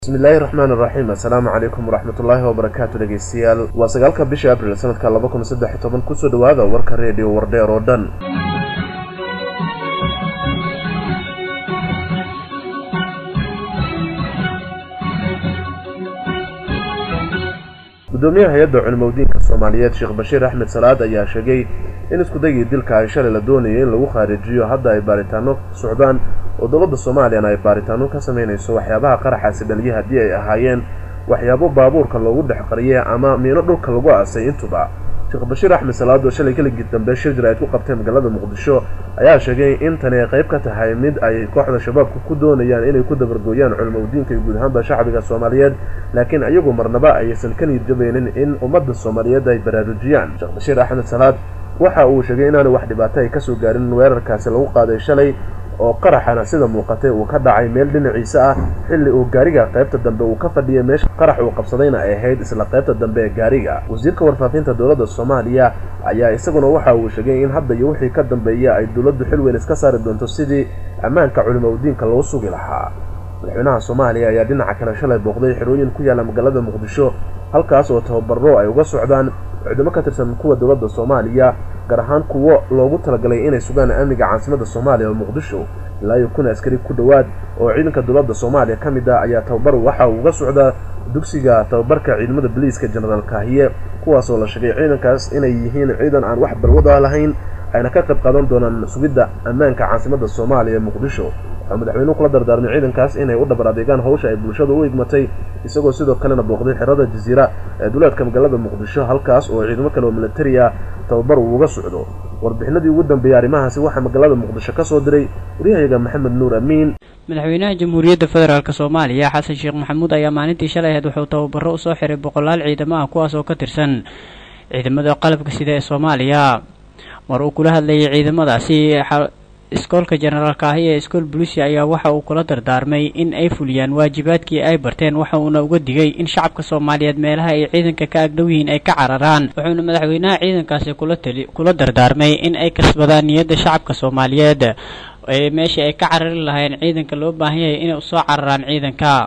بسم الله الرحمن الرحيم. السلام عليكم ورحمة الله وبركاته. dhegeystayaal waa 9 bisha Abriil sanadka 2013 ku soo dhawaada warka radio Wardheer oo dhan. gudoomiyaha hay'adda culimada Soomaaliyeed Sheekh Bashiir Axmed Salaad ayaa sheegay in isku dayga dilka ay shalay la doonayay in lagu kharijiyo hadda ay baaritaano socdaan oo dowladda Soomaaliya ay baaritaano ka sameynayso waxyaabaha qaraxaasi dhaliyay hadii ay ahaayeen waxyaabo baabuurka loogu dhaxqariyay ama meelo dhulka lagu aasay intuba. Sheekh Bashiir Axmed Salaad oo shalay kaligii dambe shir jiraayad ku qabtay magaalada Muqdisho ayaa sheegay in tani ay qayb ka tahay mid ay kooxda shabaabku ku doonayaan inay ku dabargooyaan culimada iyo guud ahaan shacbiga Soomaaliyeed, laakiin ayagu marnaba aysan ka niyad jabeynin in ummadda Soomaaliyeed ay baraarujiyaan. Sheekh Bashiir Axmed Salaad waxa uu sheegay in aan wax dhibaato ay ka soo gaarin weerarkaasi lagu qaaday shalay oo qaraxana sida muuqatay uu ka dhacay meel dhinaciisa ah xilli uu gaariga qaybta dambe uu ka fadhiyay meesha qarax uu qabsadayna ay ahayd isla qaybta dambe ee gaariga. wasiirka warfaafinta dowladda Soomaaliya ayaa isaguna waxa uu sheegay in hadda iyo wixii ka dambeeyay ay dowladdu xil weyn iska saari doonto sidii ammaanka culimada loo sugi lahaa. madaxweynaha Soomaaliya ayaa dhinaca kale shalay booqday xirooyin ku yaala magaalada Muqdisho halkaas oo tababaro ay uga socdaan ciidamo ka tirsan kuwa dowladda Soomaaliya gaar ahaan kuwa loogu talagalay inay sugaan amniga caasimadda Soomaaliya oo Muqdisho. ilaa iyo kun askari ku dhawaad oo ciidanka dowladda Soomaaliya kamid ah ayaa tababar waxa uu uga socdaa dugsiga tababarka ciidamada booliiska General Kaahiye, kuwaas oo la sheegay ciidankaas inay yihiin ciidan aan wax balwada lahayn ayna ka qayb qaadan doonaan sugidda ammaanka caasimadda Soomaaliya ee Muqdisho. madaxweynuhu kula dardaarmay ciidankaas inay u dhabar adeegaan hawsha ay bulshadu u igmatay, isagoo sidoo kalena booqday xirada Jasiira ee duleedka magaalada Muqdisho halkaas oo ciidamo kale oo militari ah tababar uga socdo. warbixinadii ugu dambeeyay arrimahaasi waxa magaalada Muqdisho ka soo diray wariyaha Maxamed Nuur Amiin. madaxweynaha Jamhuuriyadda Federaalka Soomaaliya Xasan Sheekh Maxamuud ayaa maalintii shalay wuxuu tababaro u soo xiray boqolaal ciidamo ah kuwaas oo ka tirsan ciidamada qalabka sida ee Soomaaliya. mar uu kula hadlayay ciidamadaasi iskoolka General Kaahiye iskool booliisi ayaa waxa uu kula dardaarmay in ay fuliyaan waajibaadkii ay barteen, waxa uuna uga digay in shacabka Soomaaliyeed meelaha ay ciidanka ka agdhow yihiin ay ka cararaan. wuxuuna madaxweynaha ciidankaasi kula dardaarmay in ay kasbadaan niyadda shacabka Soomaaliyeed ee meeshii ay ka carari lahayn ciidanka loo baahan yahay inay u soo cararaan ciidanka.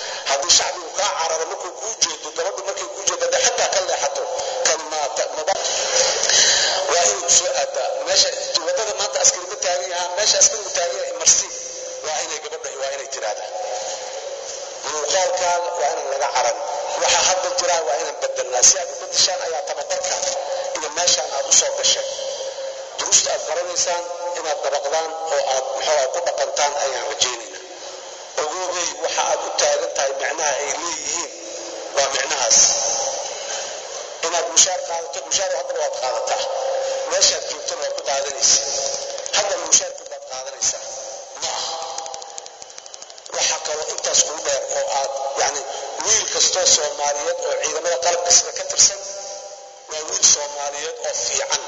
Soomaaliyeed oo ciidamada qalabka sida ka tirsan waa wiil Soomaaliyeed oo fiican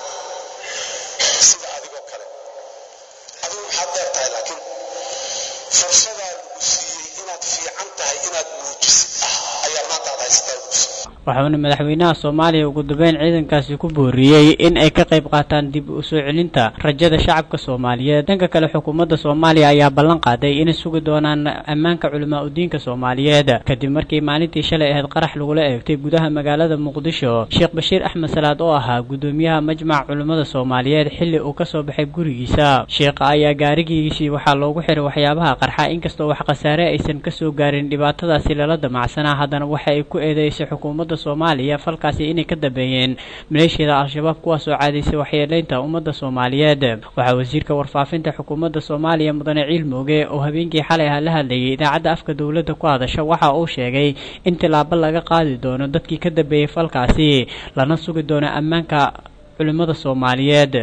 sida adigoo kale adigu waxaad dheertahay laakiin fursadda lagu siiyay inaad fiican tahay inaad muujisid ayaa maanta aad haystaa. waxaana madaxweynaha Soomaaliya ugu dambeyn ciidankaasi ku booriyay in ay ka qayb qaataan dib u soo celinta rajada shacabka Soomaaliyeed. dhanka kale xukuumadda Soomaaliya ayaa ballan qaaday inay sugi doonaan ammaanka culimada Soomaaliyeed kadib markii maalintii shalay ahayd qarax lagu eegtay gudaha magaalada Muqdisho. Sheekh Bashiir Axmed Salaad oo ahaa gudoomiyaha majmac culimada Soomaaliyeed xilli uu ka soo baxay gurigiisa, sheekha ayaa gaarigiisii waxa loogu xiray waxyaabaha qarxa inkastoo wax khasaare aysan ka soo gaarin dhibaatadaasi lala damacsanaa. haddana waxa ay ku eedeysay xukuumadda Soomaaliya falkaasi inay ka dambeeyeen maleeshiyada al-shabaab kuwaas oo caadaysay waxyeeleynta ummadda Soomaaliyeed. waxaa wasiirka warfaafinta xukuumadda Soomaaliya Mudane Ciil Mooge oo habeenkii xalay la hadlayay idaacadda afka dowladda ku hadasha waxa uu sheegay in tilaabo laga qaadi doono dadkii ka dambeeyay falkaasi lana sugi doono ammaanka culimada Soomaaliyeed.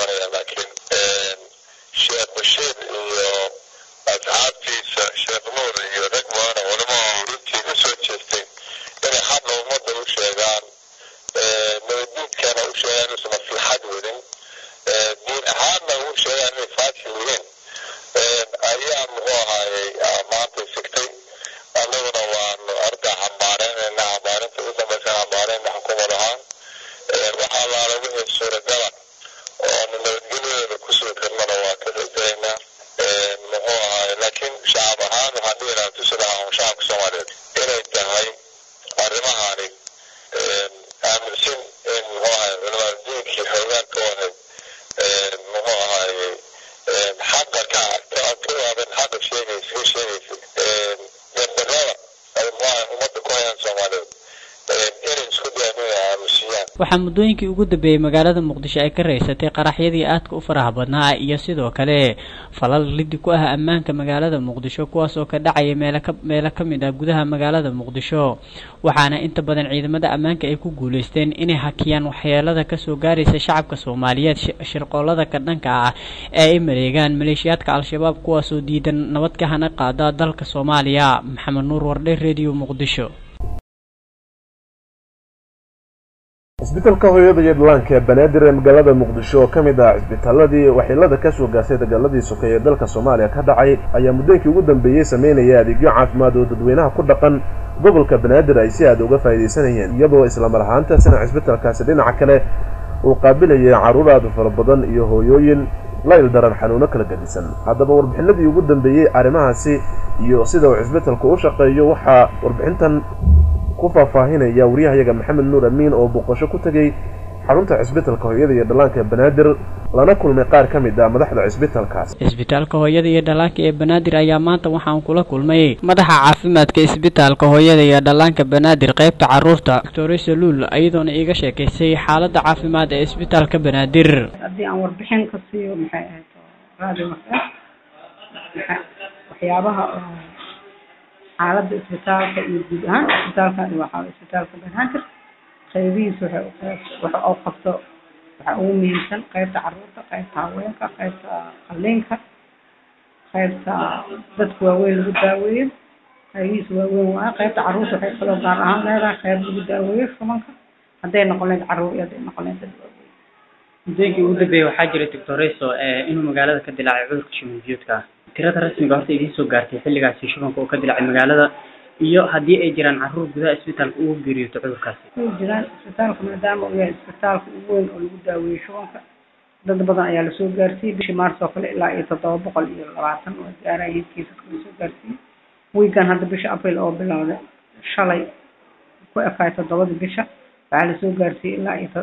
Sheekh Bashiir iyo asxaabtiisa Sheekh Nuur iyo rag badan oo culimo runtii ka soo jeestay inay hadda ummadda u sheegaan nabaddiidkana u sheegaan inuusan maslaxad wadin diin ahaanna u sheegaan inay faashil yihiin ayaa muxuu ahaayey maanta sigtay annaguna waanu ardaa xambaareynayna xambaarinta u dambaysa xambaareyna xukuumad ahaan waxaa laala wixii suuragala oonu nabadgelyadeeda kusoo karnana waa ka rajayna muxuu ahaay laakiin shacab ahaan waxaan dhihi lahaa tusi lahaa shacabka soomaaliyeed inay tahay arrimahani aaminsan in muxuu ahaay culamada diinkii xoogaanka wahay muxuu ahaayey xaqa ka waadan xaqa sheegaysa gardarrada ay muxuu ahaay ummadda ku hayaan soomaaliyeed inay isku dayaan inay aamusiyaan. waxaa muddooyinkii ugu dambeeyey magaalada muqdisho ay ka raysatay qaraxyadii aadka u faraha badnaa iyo sidoo kale falal lidi ku ah ammaanka magaalada muqdisho kuwaasoo ka dhacaya meelo ka mid ah gudaha magaalada muqdisho waxaana inta badan ciidamada ammaanka ay ku guulaysteen inay hakiyaan waxyeelada kasoo gaaraysa shacabka soomaaliyeed shirqoolada ka dhanka ah ee ay mareegaan maleeshiyaadka al-shabaab kuwaasoo diidan nabad ka hana qaada dalka soomaaliya. maxamed nuur wardhe, radio muqdisho. isbitaalka hooyada iyo dhallaanka ee banaadir ee magaalada muqdisho oo ka mid ah isbitaaladii waxyeelada ka soo gaartay dagaaladii sokeeye ee dalka soomaaliya ka dhacay ayaa muddooyinkii ugu dambeeyey sameynaya adeegyo caafimaad oo dadweynaha ku dhaqan gobolka banaadir ay si aad uga faa'iidaysanayeen iyadoo isla mar ahaantaasina isbitaalkaasi dhinaca kale uu qaabilayay carruur aad u fara badan iyo hooyooyin la ildaran xanuuno kala gadisan. haddaba warbixinadii ugu dambeeyey arrimahaasi iyo sida uu isbitaalku u shaqeeyo waxaa warbixintan ku faahfaahinaya wariyahayaga maxamed nuur amiin oo boqosho ku tegay xarunta cisbitaalka hooyada iyo dhallaanka ee banaadir lana kulmay qaar ka mid ah madaxda cisbitaalkaas. isbitaalka hooyada iyo dhallaanka ee banaadir ayaa maanta waxaan kula kulmay madaxa caafimaadka isbitaalka hooyada iyo dhallaanka banaadir qaybta carruurta Dr. Saluul ayadoona iiga sheekaysay xaaladda caafimaad ee isbitaalka banaadir. haddii aan warbixin ka siiyo maxay ahayd radio waxyaabaha xaaladda isbitaalka iyo guud ahaan isbitaalkan waa isbitaalka banaadir qaybihiisa waxa uu qabto waxa ugu muhiimsan qaybta carruurta, qaybta haweenka, qaybta qalliinka, qaybta dadka waaweyn lagu daaweeyo qaybihiisa waaweyn waa qaybta carruurta waxay kaloo gaar ahaan leedahay qayb lagu daaweeyo shubanka hadday noqon lahayd carruur iyo hadday noqon lahayd dad waaweyn. muddooyinkii ugu dambeeyey waxaa jiray Dr. inuu magaalada ka dilaacay cudurka shuban biyoodka. tirada rasmiga horta idiin soo gaartay xilligaasi shubanka oo ka dilacay magaalada iyo haddii ay jiraan carruur gudaha isbitaalka ugu geeriyooto cudurkaasi. way jiraan isbitaalka maadaama uu yahay isbitaalka ugu weyn oo lagu daaweeyo shubanka dad badan ayaa lasoo gaarsiiyey bishii maars oo kale ilaa iyo 720 oo gaarayay kiisaska lasoo gaarsiiyey. wiigan hadda bisha abriil oo bilowday shalay ku ekaay 7 bisha waxaa lasoo gaarsiiyey ilaa iyo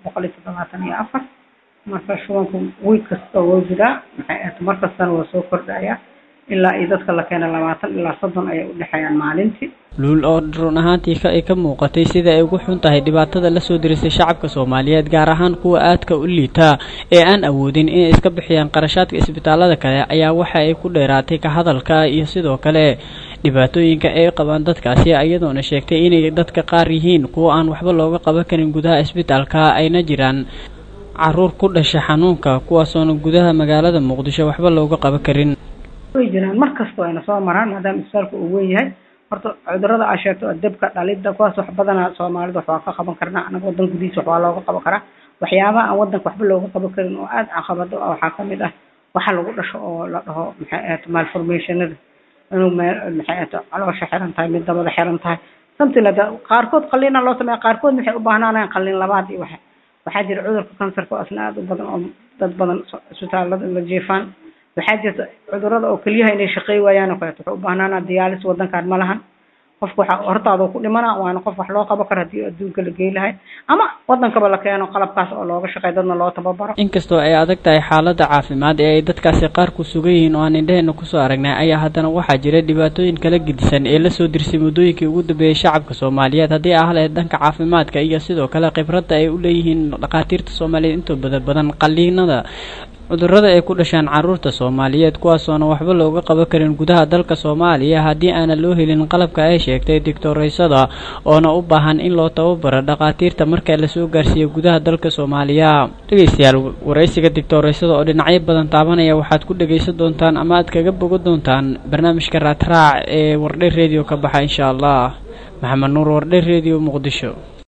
174 marka shubanku wiig kasta oo jiraa maxay ahayd markastana waa soo kordhaya ilaa iyo dadka la keena 20 ilaa 30 ayay u dhexeeyaan maalintii. luul oo run ahaantii ay ka muuqatay sida ay ugu xun tahay dhibaatada la soo dirisay shacabka Soomaaliyeed gaar ahaan kuwa aadka u liita ee aan awoodin inay iska bixiyaan qarashaadka isbitaalada kale ayaa waxa ay ku dheeraatay ka hadalka iyo sidoo kale dhibaatooyinka ay qabaan dadkaasi iyadoona sheegtay inay dadka qaar yihiin kuwa aan waxba looga qaban karin gudaha isbitaalka ayna jiraan carruur ku dhashay xanuunka kuwaasoona gudaha magaalada muqdisho waxba looga qaban karin. way jiraan markasta ayna soo maraan maadaama isbitaalku uu weyn yahay horta cudurrada ay sheegto dabka dhalidda kuwaas wax badan Soomaalidu wax ka qaban karnaa anaga wadan gudihiisa wax looga qaban karaa waxyaabaha aan wadanka waxba looga qaban karin oo aad caqabado ah waxaa ka mid ah waxa lagu dhasho oo la dhaho maxay ahayd malformationada inuu maxay ahayd caloosha xiran tahay mid dabada xiran tahay something like that qaarkood qalliin loo sameeyo qaarkood waxay u baahnaan qalliin labaad iyo waxaa jira cudurka kansarka oo asna aad u badan oo dad badan isbitaalada la jeefaan waxaa jirta cudurrada oo kaliya inay shaqeey waayaan oo kale wuxuu u baahnaa dialysis wadankan ma lahan qofku waxa hortaada ku dhimana waana qof wax loo qaban karo hadii adduunka la geeylahay ama wadankaba la keeno qalabkaas oo looga shaqeeyo dadna loo tababaro. inkastoo ay adag tahay xaaladda caafimaad ee ay dadkaasi qaar ku sugan yihiin oo aan indhaheena ku soo aragnay ayaa haddana waxaa jira dhibaatooyin kala gedisan ee la soo dirsay muddooyinkii ugu dambeeyay shacabka Soomaaliyeed haddii ah leedahay dhanka caafimaadka iyo sidoo kale khibradda ay u leeyihiin dhaqaatiirta Soomaaliyeed inta badan qalliinada cudurrada ay ku dhashaan carruurta Soomaaliyeed kuwaasoona waxba looga qaban karin gudaha dalka Soomaaliya haddii aan loo helin qalabka ay sheegtay doctoreysada oona u baahan in loo tababaro dhaqaatiirta marka la soo gaarsiiyo gudaha dalka Soomaaliya. Dhageystayaal, wareysiga doctoreysada oo dhinacyo badan taabanaya waxaad ku dhageysan doontaan ama aad kaga bogo doontaan barnaamijka Raadraac ee Wardhay Radio ka baxa insha Allah. Maxamed Nuur, Wardhay Radio, Muqdisho.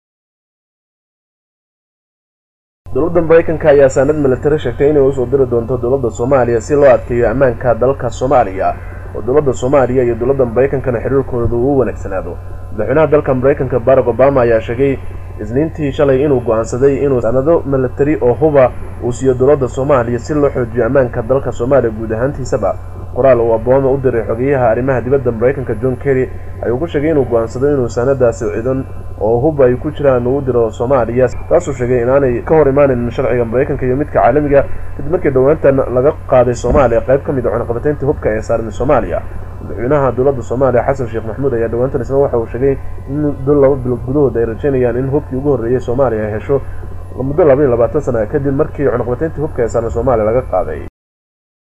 dowladda Mareykanka ayaa sanad military sheegtay inay u soo diri doonto dowladda Soomaaliya si loo adkeeyo ammaanka dalka Soomaaliya oo dowladda Soomaaliya iyo dowladda Mareykankana xiriirkooda uu wanaagsanaado. madaxweynaha dalka Mareykanka Barack Obama ayaa sheegay isniintii shalay inuu go'aansaday inuu sanado military oo huba uu siiyo dowladda Soomaaliya si loo xoojiyo ammaanka dalka Soomaaliya guud ahaantiisaba. qoraal uu Obama u diray xogeyaha arrimaha dibadda Mareykanka John Kerry ayuu ku sheegay inuu go'aansaday inuu sanadaasi ciidan oo huba ay ku jiraan uu diro Soomaaliya, taasoo sheegay inaanay ka hor imaanin sharciga Mareykanka iyo midka caalamiga kadib markii dhawaantan laga qaaday Soomaaliya qayb ka mid ah cunaqabataynta hubka ee saaran Soomaaliya. madaxweynaha dowladda Soomaaliya Xasan Sheekh Maxamuud ayaa dhawaantan isna waxa uu sheegay in laba bilood gudahood ay rajaynayaan in hubkii ugu horreeyay Soomaaliya ay hesho muddo 22 sano kadib markii cunaqabataynta hubka ee saaran Soomaaliya laga qaaday.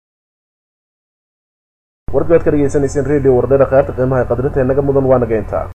warkaad ka dhageysanaysan Radio Wardhay qaybta qiimaha qadrinta inaga mudan waa naga inta